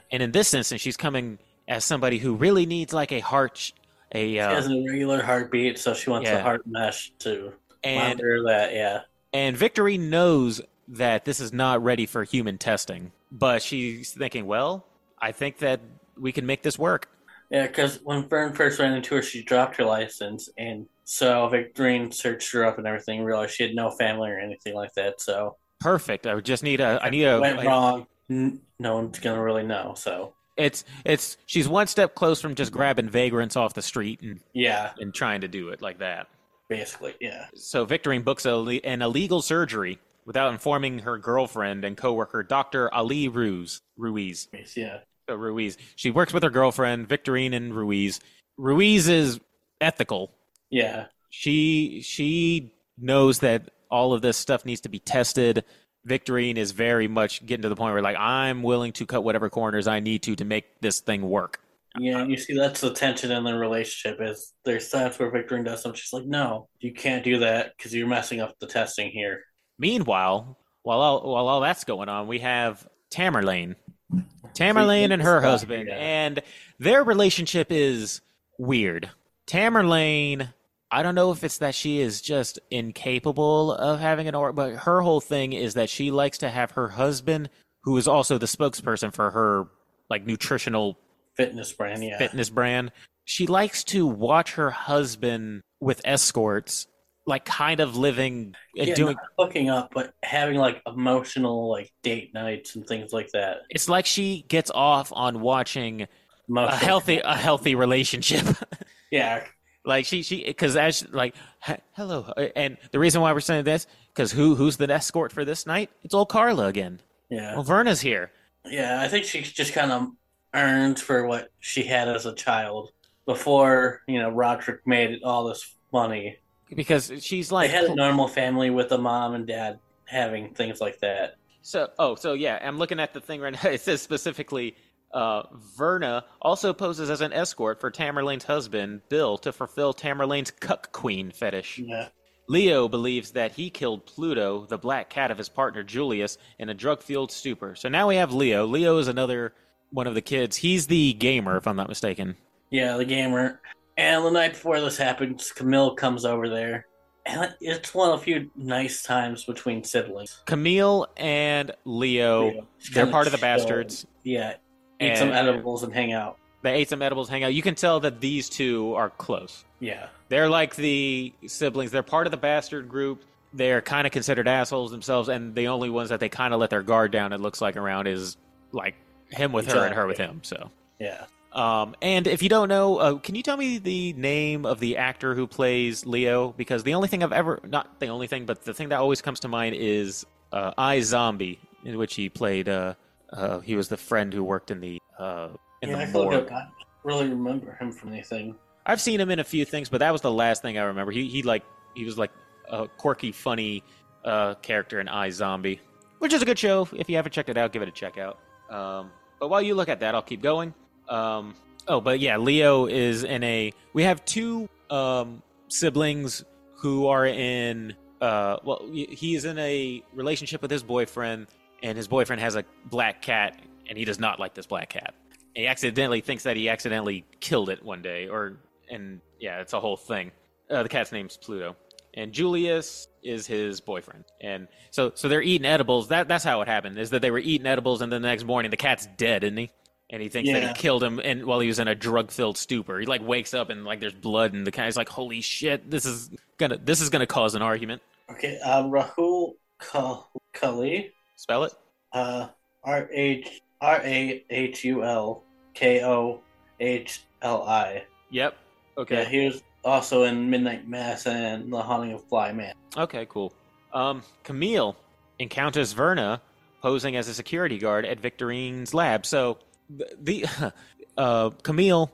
And in this instance, she's coming as somebody who really needs like a heart, a She uh, has a regular heartbeat, so she wants yeah, a heart mesh to and monitor that. Yeah, and Victorine knows that this is not ready for human testing, but she's thinking, well, I think that we can make this work. yeah. Because when Vern first ran into her, she dropped her license, and so Victorine searched her up and everything. Realized she had no family or anything like that. So Perfect. I just need a. I need if a. it went a- wrong. n- No one's gonna really know. So it's it's. She's one step close from just grabbing vagrants off the street and yeah, and trying to do it like that. basically, yeah, So Victorine books a, an illegal surgery without informing her girlfriend and coworker, Doctor Ali Ruiz. Ruiz. yeah, So Ruiz. She works with her girlfriend, Victorine and Ruiz. Ruiz is ethical. yeah. She she knows that all of this stuff needs to be tested. Victorine is very much getting to the point where, like, I'm willing to cut whatever corners I need to to make this thing work. Yeah, you see that's the tension in the relationship is there's times where Victorine does something. She's like, no, you can't do that because you're messing up the testing here. Meanwhile, while all, while all that's going on, we have Tamerlane. Tamerlane and her husband, Yeah. and their relationship is weird. Tamerlane, I don't know if it's that she is just incapable of having an or, but her whole thing is that she likes to have her husband, who is also the spokesperson for her like nutritional Fitness brand, yeah. fitness brand. She likes to watch her husband with escorts, like kind of living, uh, Yeah, doing. not hooking up, but having like emotional like date nights and things like that. It's like she gets off on watching a Emotional. healthy, a healthy relationship. Yeah, Like she, she, because as like, "He- hello, and the reason why we're saying this, because who, who's the escort for this night? It's old Carla again. yeah, Well, Verna's here yeah. I think she just kind of earned for what she had as a child before you know Roderick made all this money. because she's They like, had a normal family with a mom and dad having things like that. so. Oh, so yeah, I'm looking at the thing right now. It says specifically, uh, Verna also poses as an escort for Tamerlane's husband Bill to fulfill Tamerlane's cuck queen fetish. Yeah, Leo believes that he killed Pluto, the black cat of his partner Julius, in a drug-fueled stupor. So now we have Leo. Leo is another one of the kids. He's the gamer, if I'm not mistaken. yeah. The gamer. And the night before this happens, Camille comes over there, and it's one of a few nice times between siblings. Camille and Leo, Yeah, just they're kinda part of the chill. bastards. Yeah, eat some And- edibles and hang out. They ate some edibles, hang out. You can tell that these two are close. Yeah, They're like the siblings. They're part of the bastard group. They're kind of considered assholes themselves, and the only ones that they kind of let their guard down, it looks like, around is like him with her and her with him. So, yeah. um, and if you don't know, uh, can you tell me the name of the actor who plays Leo? Because the only thing I've ever, not the only thing, but the thing that always comes to mind is uh, I, Zombie, in which he played, uh, uh, he was the friend who worked in the, uh, in yeah, I the feel morgue. like I don't really remember him from anything. I've seen him in a few things, but that was the last thing I remember. He he like he was like a quirky, funny uh, character in I, Zombie, which is a good show. If you haven't checked it out, give it a check out. Um, but while you look at that, I'll keep going. Um, oh, but yeah, Leo is in a. We have two um, siblings who are in. Uh, well, he is in a relationship with his boyfriend, and his boyfriend has a black cat, and he does not like this black cat. He accidentally thinks that he accidentally killed it one day, or and yeah, it's a whole thing. Uh, the cat's name's Pluto, and Julius is his boyfriend, and so so they're eating edibles. That that's how it happened. Is that they were eating edibles, and then the next morning the cat's dead, isn't he? And he thinks that Yeah. he killed him, and while he was in a drug-filled stupor, he like wakes up and like there's blood, and the cat's like, "Holy shit! This is gonna this is gonna cause an argument." Okay, uh, Rahul Kal- Kali, Spell it. uh, R H R A H U L K O H L I. Yep. Okay. Yeah, he was also in Midnight Mass and The Haunting of Bly Man. Okay, cool. Um, Camille encounters Verna posing as a security guard at Victorine's lab. So the, the uh, Camille,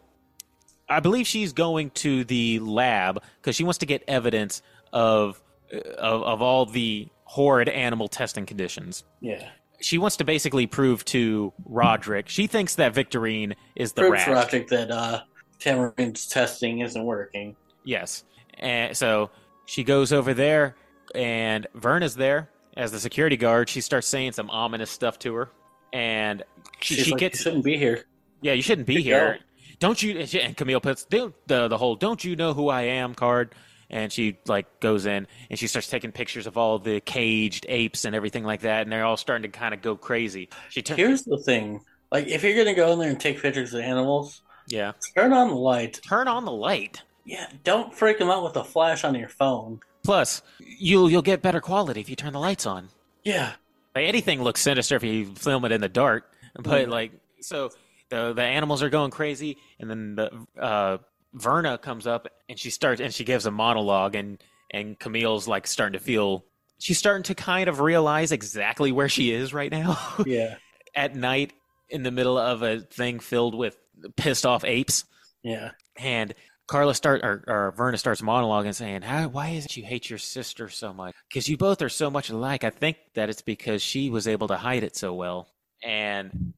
I believe she's going to the lab because she wants to get evidence of, of of all the horrid animal testing conditions. Yeah. She wants to basically prove to Roderick. She thinks that Victorine is the Proves rat. Roderick that uh, Tamarine's testing isn't working. Yes. And so she goes over there, and Verna's there as the security guard. She starts saying some ominous stuff to her. and she, She's she like, gets you shouldn't be here. yeah, you shouldn't be Good here. go. Don't you? And Camille puts the, the the whole "Don't you know who I am" card, and she like goes in and she starts taking pictures of all the caged apes and everything like that, and they're all starting to kind of go crazy. She turns, Here's the thing. Like, if you're gonna go in there and take pictures of animals, yeah, turn on the light. turn on the light. Yeah, don't freak them out with a flash on your phone. Plus, you'll you'll get better quality if you turn the lights on. Yeah. Like anything looks sinister if you film it in the dark, but like so the the animals are going crazy, and then the uh, Verna comes up and she starts and she gives a monologue, and and Camille's like starting to feel she's starting to kind of realize exactly where she is right now. Yeah. At night in the middle of a thing filled with pissed off apes, Yeah. and Carla start or, or Verna starts monologuing saying, How, why is it you hate your sister so much? Because you both are so much alike. I think that it's because she was able to hide it so well. And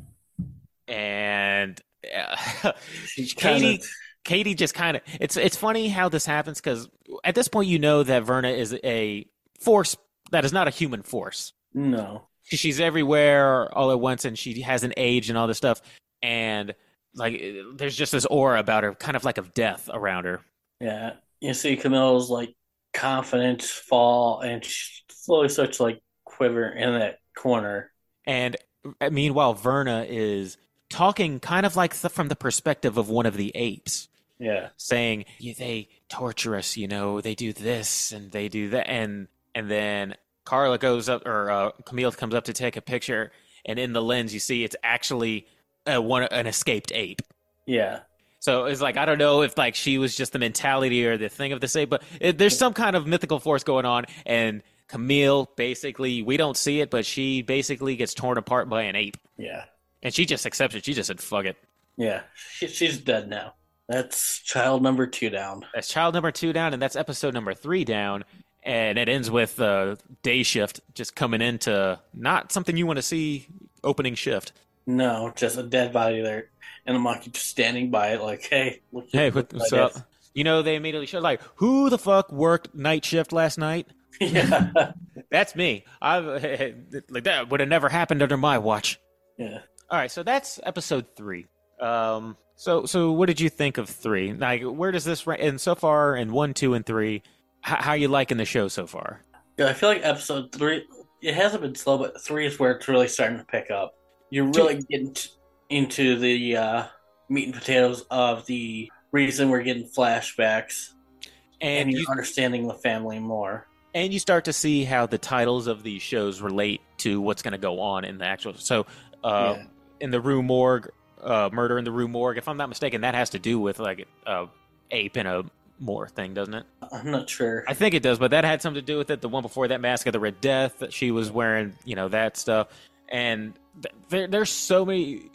and uh, She's Katie kinda- Katie just kind of it's it's funny how this happens because at this point you know that Verna is a force that is not a human force. No. She's everywhere all at once, and she hasn't aged and all this stuff. And like, there's just this aura about her, kind of like of death around her. Yeah. You see Camille's like confidence fall, and she slowly starts to like quiver in that corner. And uh, meanwhile, Verna is talking kind of like th- from the perspective of one of the apes, Yeah. saying, yeah, they torture us, you know, they do this and they do that. And, and then Carla goes up, or uh, Camille comes up to take a picture, and in the lens, you see it's actually uh, one an escaped ape. Yeah. So it's like, I don't know if like she was just the mentality or the thing of the ape, but it, there's some kind of mythical force going on. And Camille, basically, we don't see it, but she basically gets torn apart by an ape. Yeah. And she just accepts it. She just said, fuck it. Yeah. She, she's dead now. That's child number two down. That's child number two down, and that's episode number three down. And it ends with uh, day shift just coming into not something you want to see opening shift. No, just a dead body there. And the monkey just standing by it like, hey, look Hey, look what's like up? this. You know, they immediately showed, like, who the fuck worked night shift last night? Yeah. That's me. I like that would have never happened under my watch. Yeah. All right, so that's episode three. Um, so so what did you think of three? Like, where does this rank? And so far, in one, two, and three, how, how are you liking the show so far? Yeah, I feel like episode three, it hasn't been slow, but three is where it's really starting to pick up. You're really getting t- into the uh, meat and potatoes of the reason we're getting flashbacks, and, And you're you understanding the family more. and you start to see how the titles of these shows relate to what's going to go on in the actual. So, uh, Yeah. in the Rue Morgue, uh, Murder in the Rue Morgue, if I'm not mistaken, that has to do with like a ape and a more thing, doesn't it? I'm not sure. I think it does, but that had something to do with it. The one before that, Mask of the Red Death, that she was wearing, you know, that stuff. And th- there, there's so many.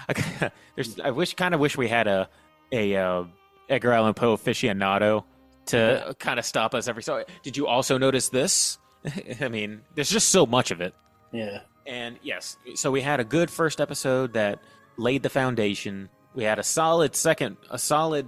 there's, I wish, kind of wish we had a a uh, Edgar Allan Poe aficionado to Yeah. kind of stop us every so. Did you also notice this? I mean, there's just so much of it. Yeah. And yes, so we had a good first episode that laid the foundation. We had a solid second, a solid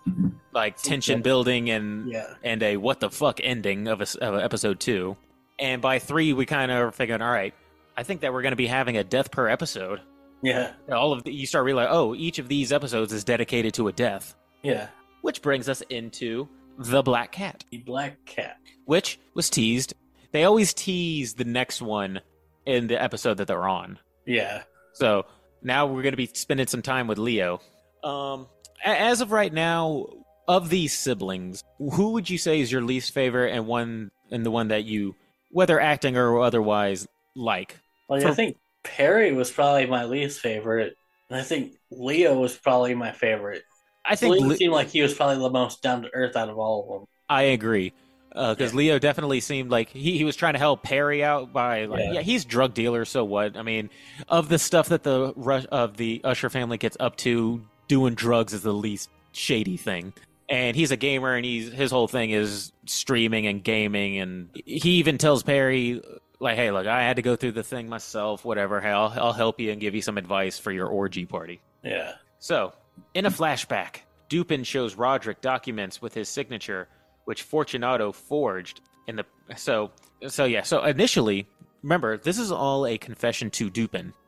like tension building and Yeah. and a what the fuck ending of, a, of episode two. And by three, we kind of figured, all right, I think that we're going to be having a death per episode. Yeah. All of the, you start realizing, oh, each of these episodes is dedicated to a death, Yeah. which brings us into the Black Cat, The Black Cat. which was teased. They always tease the next one in the episode that they're on. Yeah. So now we're going to be spending some time with Leo. Um, a- as of right now, of these siblings, who would you say is your least favorite and one and the one that you, whether acting or otherwise, like? Like, For- I think Perry was probably my least favorite. And I think Leo was probably my favorite. I think Leo Le- seemed like he was probably the most down to earth out of all of them. I agree. Because Yeah. Leo definitely seemed like he, he was trying to help Perry out by like, yeah. Yeah. he's drug dealer, so what? I mean, of the stuff that the rush of the Usher family gets up to, doing drugs is the least shady thing. And he's a gamer, and he's his whole thing is streaming and gaming, and he even tells Perry like, "Hey, look, I had to go through the thing myself. Whatever, hey, I'll, I'll help you and give you some advice for your orgy party." Yeah. So, in a flashback, Dupin shows Roderick documents with his signature, which Fortunato forged in the. So, so yeah. So initially, remember, this is all a confession to Dupin.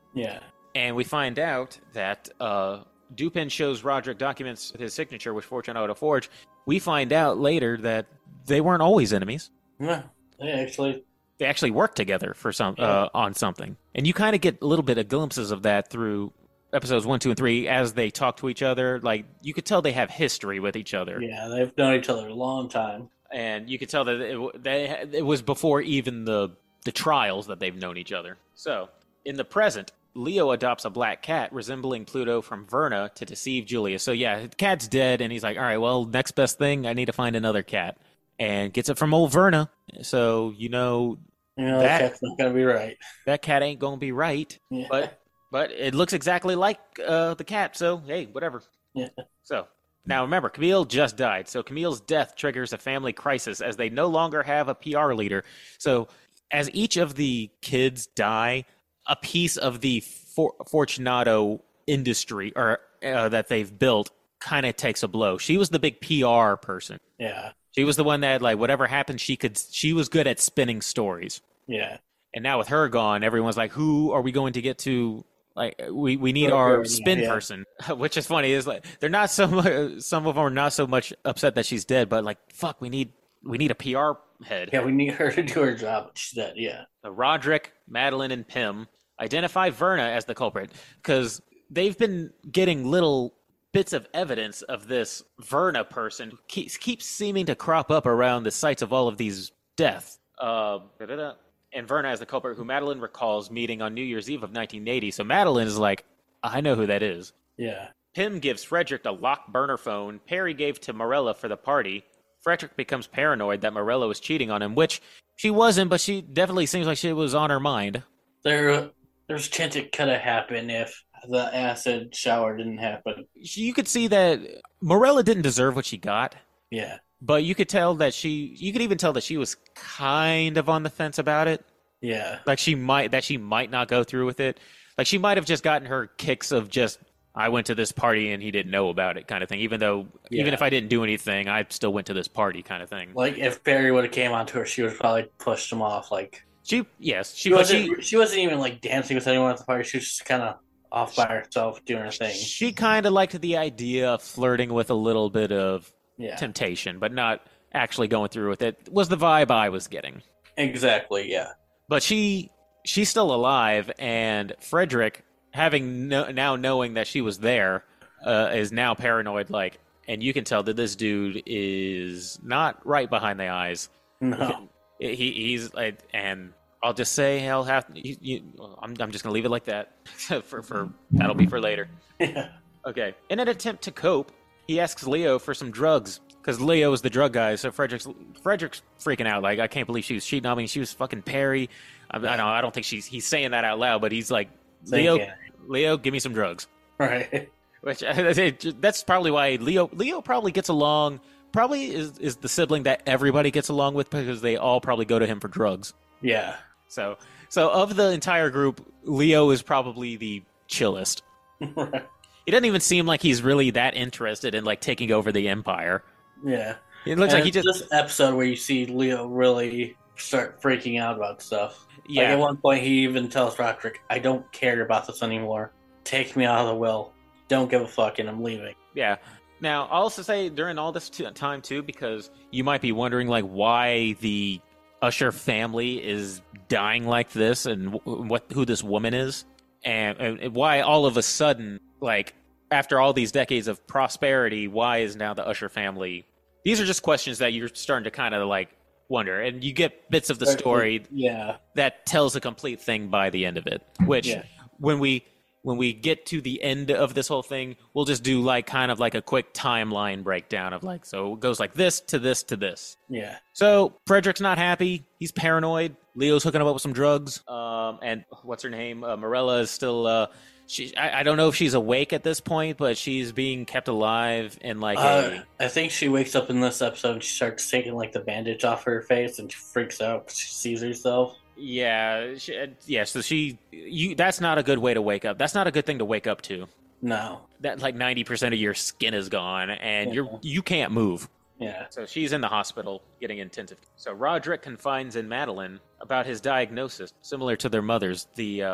Yeah. And we find out that uh, Dupin shows Roderick documents with his signature, which Fortunato forged. We find out later that they weren't always enemies. Yeah. They actually. They actually worked together for some Yeah. uh, on something, and you kind of get a little bit of glimpses of that through episodes one, two, and three as they talk to each other. Like you could tell they have history with each other. Yeah, they've known each other a long time. And you could tell that it, they, it was before even the the trials that they've known each other. So, in the present, Leo adopts a black cat resembling Pluto from Verna to deceive Julia. So yeah, the cat's dead, and he's like, all right, well, next best thing, I need to find another cat. And gets it from old Verna. So, you know, You know, that, that cat's not going to be right. that cat ain't going to be right. Yeah. But but it looks exactly like uh, the cat, so hey, whatever. Yeah. So, now remember, Camille just died. So Camille's death triggers a family crisis as they no longer have a P R leader. So as each of the kids die, a piece of the For- Fortunato industry or uh, that they've built kind of takes a blow. She was the big P R person. Yeah. She was the one that, like, whatever happened, she could. She was good at spinning stories. Yeah. And now with her gone, everyone's like, who are we going to get to? Like, we, we need our spin yeah. person, which is funny. Is like they're not so much, some of them are not so much upset that she's dead, but like, fuck, we need we need a P R head. Yeah, we need her to do her job. She's dead. Yeah. So Roderick, Madeline, and Pym identify Verna as the culprit because they've been getting little bits of evidence of this Verna person who keeps keeps seeming to crop up around the sites of all of these deaths. Uh, da-da-da. And Verna as the culprit, who Madeline recalls meeting on New Year's Eve of nineteen eighty. So Madeline is like, I know who that is. Yeah. Pym gives Frederick a locked burner phone Perry gave to Morella for the party. Frederick becomes paranoid that Morella was cheating on him, which she wasn't, but she definitely seems like she was on her mind. There, there's a chance it could have happened if the acid shower didn't happen. You could see that Morella didn't deserve what she got. Yeah. But you could tell that she, you could even tell that she was kind of on the fence about it. Yeah. Like she might, that she might not go through with it. Like she might have just gotten her kicks of just, I went to this party and he didn't know about it kind of thing. Even though, Yeah. even if I didn't do anything, I still went to this party kind of thing. Like if Barry would have came onto her, she would have probably pushed him off. Like She, yes, she, she but wasn't. she, She wasn't even like dancing with anyone at the party. She was just kind of off by herself doing her thing. she kind of liked the idea of flirting with a little bit of Yeah. temptation, but not actually going through with it. Was the vibe I was getting. Exactly. Yeah. But she she's still alive, and Frederick, having no, now knowing that she was there, uh, is now paranoid. Like, and you can tell that this dude is not right behind the eyes. No. He he's like, and I'll just say he'll have. He, you, I'm I'm just gonna leave it like that. for for that'll be for later. Yeah. Okay. In an attempt to cope, he asks Leo for some drugs. Because Leo is the drug guy, so Frederick's Frederick's freaking out. Like, I can't believe she was cheating on me. She was fucking Perry. I, I don't. I don't think she's. He's saying that out loud, but he's like, Leo, Thinking. Leo, give me some drugs. Right. Which that's probably why Leo. Leo probably gets along. Probably is is the sibling that everybody gets along with because they all probably go to him for drugs. Yeah. So so of the entire group, Leo is probably the chillest. Right. He doesn't even seem like he's really that interested in like taking over the empire. Yeah. It looks And like he it's just this episode where you see Leo really start freaking out about stuff. yeah. Like at one point, he even tells Roderick, "I don't care about this anymore. Take me out of the will. Don't give a fuck, and I'm leaving." Yeah. Now, I'll also say during all this t- time too, because you might be wondering like why the Usher family is dying like this, and w- what who this woman is, and, and why all of a sudden, like after all these decades of prosperity, why is now the Usher family? These are just questions that you're starting to kind of like wonder, and you get bits of the story Yeah. that tells a complete thing by the end of it. Which Yeah. when we when we get to the end of this whole thing, we'll just do like kind of like a quick timeline breakdown of like, so it goes like this to this to this. Yeah. So Frederick's not happy. He's paranoid. Leo's hooking him up with some drugs. Um, and what's her name? Uh, Morella is still. Uh, she. I, I don't know if she's awake at this point, but she's being kept alive in like Uh, a. I think she wakes up in this episode and she starts taking like the bandage off her face and she freaks out because she sees herself. Yeah. She, uh, yeah. So she. You. That's not a good way to wake up. That's not a good thing to wake up to. No. That like ninety percent of your skin is gone and Yeah. you're you can't move. Yeah. So she's in the hospital getting intensive. So Roderick confides in Madeline about his diagnosis, similar to their mother's. The uh,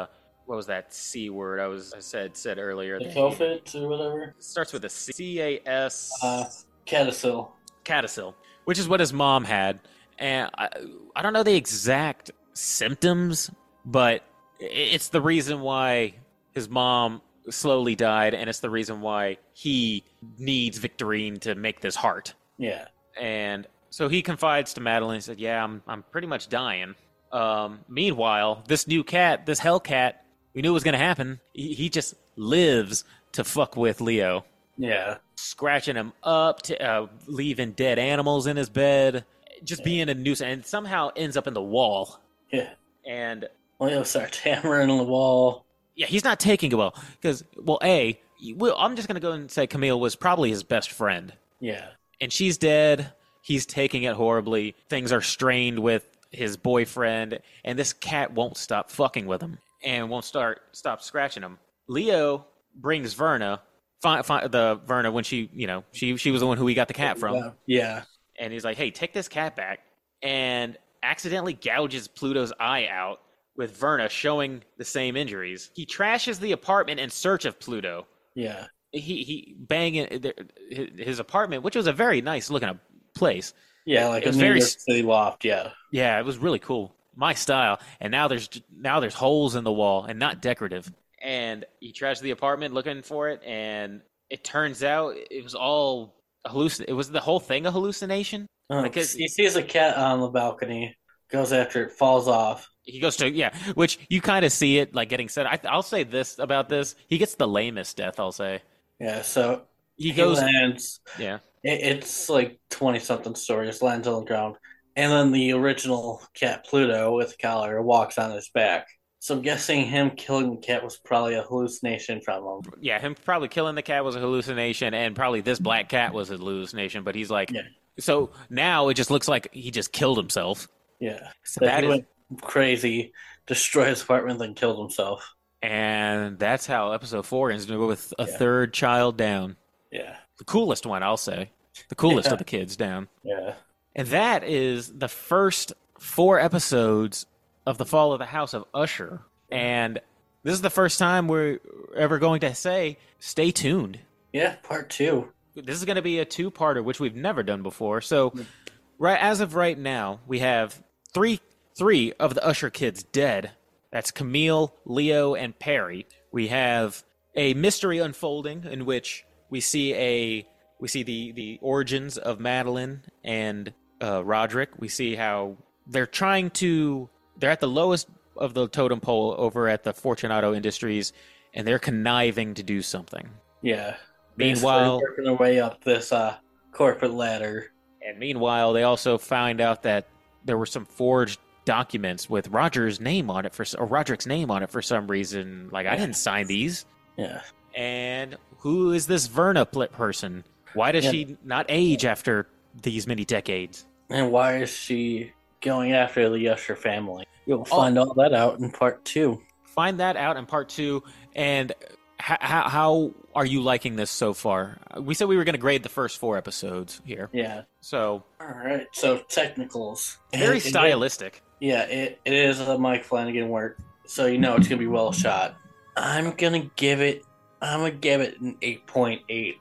what was that C word I was I said said earlier? The Kofit or whatever. It starts with a C. C A S. Uh, Catasil. Catasil, which is what his mom had. And I, I don't know the exact symptoms, but it's the reason why his mom slowly died, and it's the reason why he needs Victorine to make this heart. Yeah. And so he confides to Madeline and said, yeah, I'm I'm pretty much dying. Um, meanwhile, this new cat, this Hellcat, we knew it was going to happen. He, he just lives to fuck with Leo. Yeah. Scratching him up, to, uh, leaving dead animals in his bed, just yeah. being a nuisance, and somehow ends up in the wall. Yeah. And Leo starts hammering on the wall. Yeah, he's not taking it well. Because, well, A, well, I'm just going to go and say Camille was probably his best friend. Yeah. And she's dead. He's taking it horribly. Things are strained with his boyfriend, and this cat won't stop fucking with him and won't start stop scratching him. Leo brings Verna, fi- fi- the Verna when she, you know, she she was the one who he got the cat from. Yeah. And he's like, hey, take this cat back, and accidentally gouges Pluto's eye out with Verna showing the same injuries. He trashes the apartment in search of Pluto. Yeah. He he banging his apartment, which was a very nice looking place. Yeah, like it a was New very York City loft. Yeah. Yeah, it was really cool, my style. And now there's now there's holes in the wall and not decorative. And he trashed the apartment looking for it, and it turns out it was all hallucin. It was the whole thing a hallucination. Oh, because he sees a cat on the balcony, goes after it, falls off. He goes to, yeah, which you kind of see it, like, getting set. I, I'll say this about this. He gets the lamest death, I'll say. Yeah, so he, he goes... lands. Yeah. It, it's like twenty-something stories, lands on the ground. And then the original cat, Pluto, with a collar, walks on his back. So I'm guessing him killing the cat was probably a hallucination from him. Yeah, him probably killing the cat was a hallucination, and probably this black cat was a hallucination, but he's like... Yeah. So now it just looks like he just killed himself. Yeah. So that that he is... went crazy, destroyed his apartment, then killed himself. And that's how episode four ends with a yeah. third child down. Yeah. The coolest one, I'll say. The coolest yeah. of the kids down. Yeah. And that is the first four episodes of The Fall of the House of Usher. And this is the first time we're ever going to say, stay tuned. Yeah, part two. This is going to be a two-parter, which we've never done before. So, right as of right now, we have three three of the Usher kids dead. That's Camille, Leo, and Perry. We have a mystery unfolding in which we see a we see the, the origins of Madeline and uh, Roderick. We see how they're trying to... They're at the lowest of the totem pole over at the Fortunato Industries, and they're conniving to do something. Yeah. Meanwhile, working their way up this uh, corporate ladder. And meanwhile, they also find out that there were some forged documents with Roger's name on it for or Roderick's name on it for some reason. Like, I didn't sign these. Yeah. And who is this Verna Plit person? Why does yeah. she not age after these many decades? And why is she going after the Usher family? You'll find oh. all that out in part two. Find that out in part two. And how, how, how are you liking this so far? We said we were going to grade the first four episodes here. Yeah. So. All right. So technicals. Very it, stylistic. It, yeah, it, it is a Mike Flanagan work. So you know it's going to be well shot. I'm going to give it, I'm going to give it an eight point eight.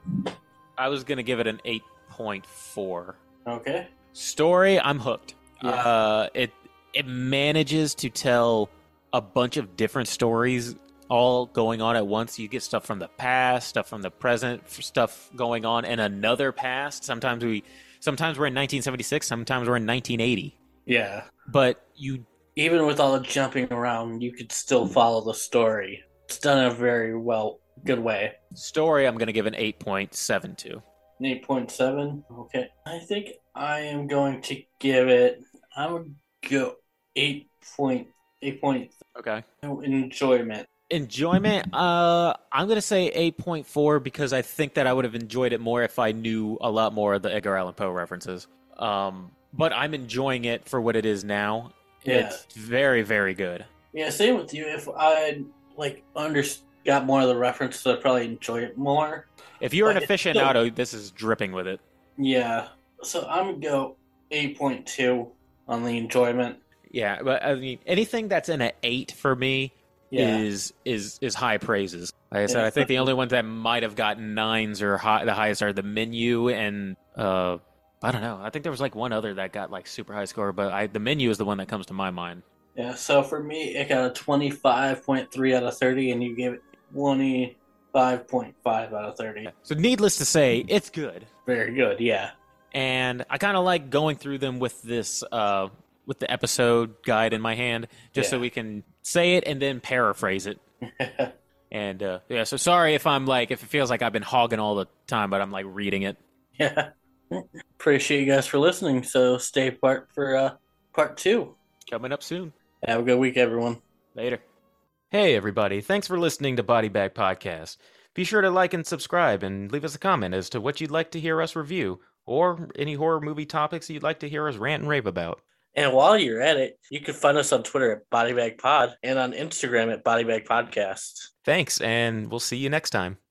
I was going to give it an eight point four. Okay. Story, I'm hooked. Yeah. Uh, it it manages to tell a bunch of different stories all going on at once. You get stuff from the past, stuff from the present, stuff going on in another past. Sometimes we, sometimes we're in nineteen seventy-six, sometimes we're in nineteen eighty. Yeah. But you... Even with all the jumping around, you could still follow the story. It's done in a very well, good way. Story, I'm going to give an eight point seven two. An eight point seven? Okay. I think I am going to give it, I'm going to go eight point eight. Okay. Enjoyment. Enjoyment, uh, I'm going to say eight point four because I think that I would have enjoyed it more if I knew a lot more of the Edgar Allan Poe references. Um, but I'm enjoying it for what it is now. Yeah. It's very, very good. Yeah, same with you. If I like under got more of the references, I'd probably enjoy it more. If you're but an aficionado, still, this is dripping with it. Yeah. So I'm going to go eight point two on the enjoyment. Yeah, but I mean, anything that's in an eight for me, Yeah. is is is high praises. Like I said, yeah. I think the only ones that might have gotten nines or high, the highest are The Menu and uh, I don't know. I think there was like one other that got like super high score, but I, The Menu is the one that comes to my mind. Yeah. So for me, it got a twenty-five point three out of thirty, and you gave it twenty-five point five out of thirty. So needless to say, it's good. Very good. Yeah. And I kind of like going through them with this, uh, with the episode guide in my hand, just yeah. so we can say it and then paraphrase it. And uh, yeah, so sorry if I'm like, if it feels like I've been hogging all the time, but I'm like reading it. Yeah. Appreciate you guys for listening. So stay part for uh, part two. Coming up soon. Have a good week, everyone. Later. Hey, everybody. Thanks for listening to Body Bag Podcast. Be sure to like and subscribe and leave us a comment as to what you'd like to hear us review or any horror movie topics you'd like to hear us rant and rave about. And while you're at it, you can find us on Twitter at BodyBagPod and on Instagram at BodyBagPodcast. Thanks, and we'll see you next time.